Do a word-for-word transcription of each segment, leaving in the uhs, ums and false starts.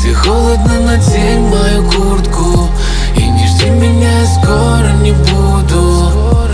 Если холодно, надень мою куртку. И не жди меня, я скоро не буду.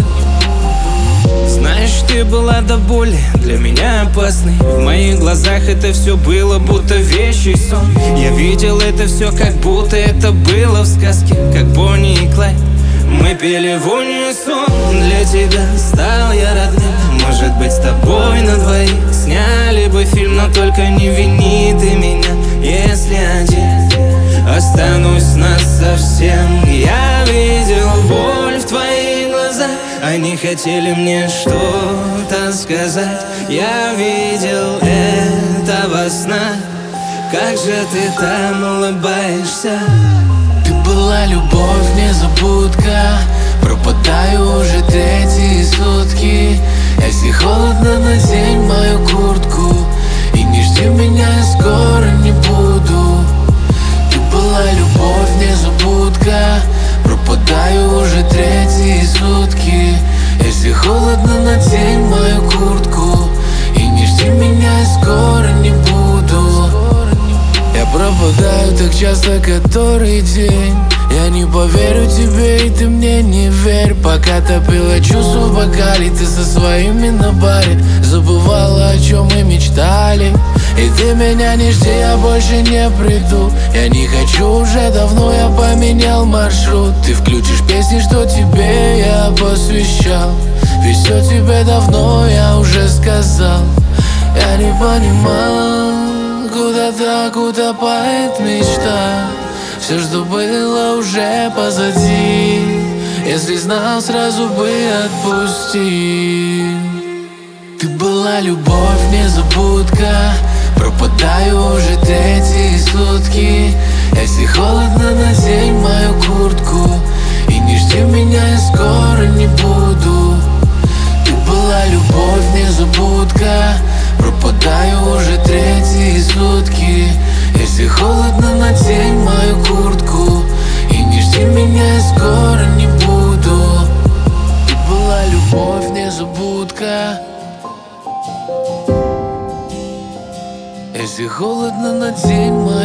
Знаешь, ты была до боли для меня опасной. В моих глазах это все было будто вещий сон. Я видел это все, как будто это было в сказке, как Бонни и Клайд. Мы пели в унисон. Для тебя стал я родным. Может быть, с тобой на двоих сняли бы фильм, но только не вини ты меня, если один останусь насовсем. Я видел боль в твоих глазах, они хотели мне что-то сказать. Я видел это во снах. Как же ты там улыбаешься? Ты была любовь, незабудка. Пропадаю уже третьи сутки. Если холодно, надень мою куртку. И не жди меня, я скоро не буду. Ты была любовь, незабудка. Пропадаю уже третьи сутки. Если холодно, надень мою куртку. И не жди меня, я скоро не буду. Я пропадаю так часто, который день. Я не поверю тебе, и ты мне не верь. Пока топила чувства в бокале, ты со своими на баре забывала, о чем мы мечтали. И ты меня не жди, я больше не приду. Я не хочу уже давно, я поменял маршрут. Ты включишь песни, что тебе я посвящал. Ведь все тебе давно я уже сказал. Я не понимал, куда так утопает мечта. Все, что было, уже позади. Если знал, сразу бы отпустил. Ты была любовь, незабудка. Пропадаю уже третьи сутки. Если холодно, надень мою куртку. И не жди меня, я скоро не буду. Ты была любовь, незабудка. Пропадаю уже третьи сутки. Если холодно, надень мою куртку. И не жди меня, я скоро не буду. Ты была любовь, незабудка. Если холодно, надень мою